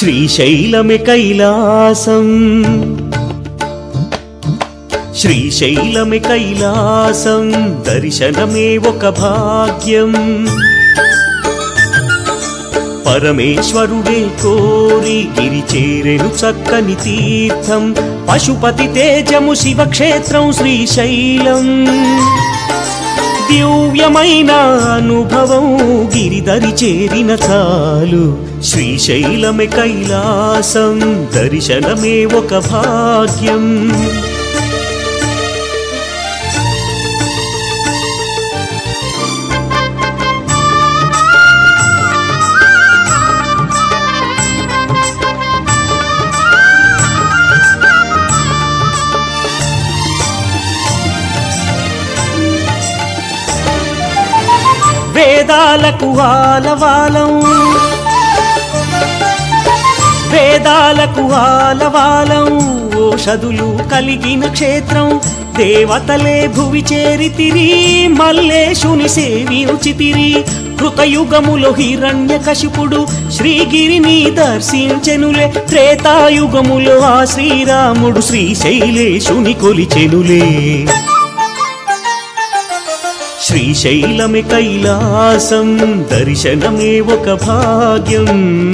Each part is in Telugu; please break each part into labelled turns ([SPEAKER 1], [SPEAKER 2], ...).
[SPEAKER 1] శ్రీశైలమే కైలాసం శ్రీశైలమే కైలాసం దర్శనమే ఒక భాగ్యం పరమేశ్వరుడే కోరి గిరి చేరెను చక్కని తీర్థం పశుపతి తేజము శివక్షేత్రం శ్రీశైలం దివ్యమైన అనుభవం గిరిదరి చేరిన చాలు శ్రీశైలమే కైలాసం దర్శనమే ఒక భాగ్యం వేదాలకు ఆలవాలం వేదాలకు ఆలవాలం ఓషధులు కలిగిన క్షేత్రం దేవతలే భువి చేరితిరి మల్లేశుని సేవించితిరి కృతయుగములో హిరణ్యకశిపుడు శ్రీగిరిని దర్శించెనులే త్రేతాయుగములో ఆ శ్రీరాముడు శ్రీశైలేశుని కొలిచెనులే శ్రీశైలమే కైలాసం దర్శనమే ఒక భాగ్యం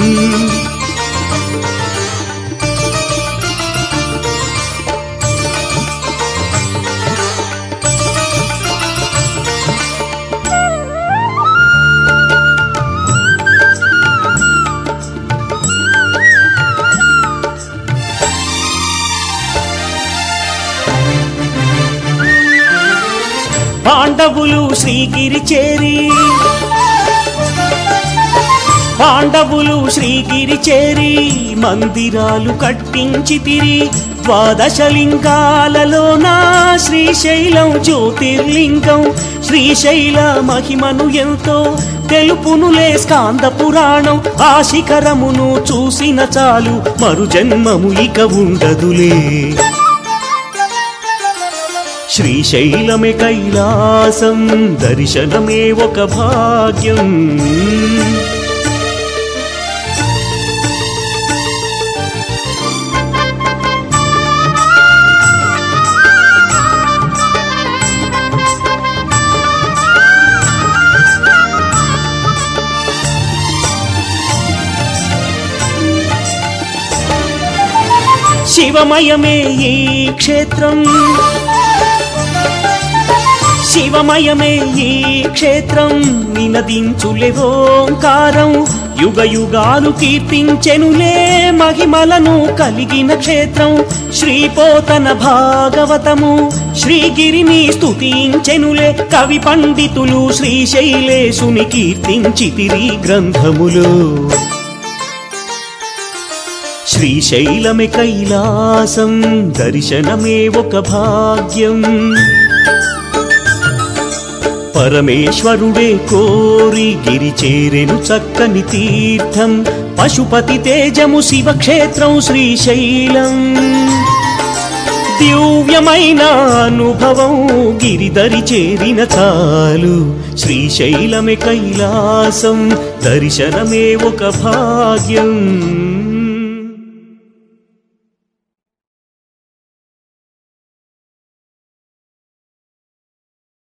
[SPEAKER 1] పాండవులు శ్రీగిరి చేరి మందిరాలు కట్టించితిరి ద్వాదశలింగాలలోన శ్రీశైలం జ్యోతిర్లింగం శ్రీశైల మహిమను ఎంతో తెలుపునులే స్కాంద పురాణం ఆ శిఖరమును చూసిన చాలు మరు జన్మము ఇక ఉండదులే శ్రీశైలమే కైలాసం దర్శనమే ఒక భాగ్యం శివమయమే ఈ క్షేత్రం శివమయమే ఈ క్షేత్రం నినదించులే ఓంకారం యుగ యుగాలు కీర్తించెనులే మహిమలను కలిగిన క్షేత్రం శ్రీపోతన భాగవతము శ్రీగిరిని స్తుతించెనులే కవి పండితులు శ్రీశైలేశుని కీర్తించితిరి గ్రంథములు శ్రీశైలమే కైలాసం దర్శనమే ఒక భాగ్యం పరమేశ్వరుడే కోరి గిరి చేరెను చక్కని తీర్థం పశుపతి తేజము శివక్షేత్రం శ్రీశైలం దివ్యమైన అనుభవం గిరిదరి చేరిన చాలు శ్రీశైలమే కైలాసం దర్శనమే ఒక భాగ్యం